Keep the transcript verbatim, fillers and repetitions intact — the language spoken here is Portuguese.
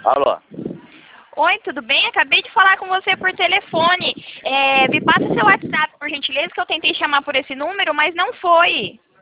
Alô? Oi, tudo bem? Acabei de falar com você por telefone. É, me passa seu WhatsApp, por gentileza, que eu tentei chamar por esse número, mas não foi.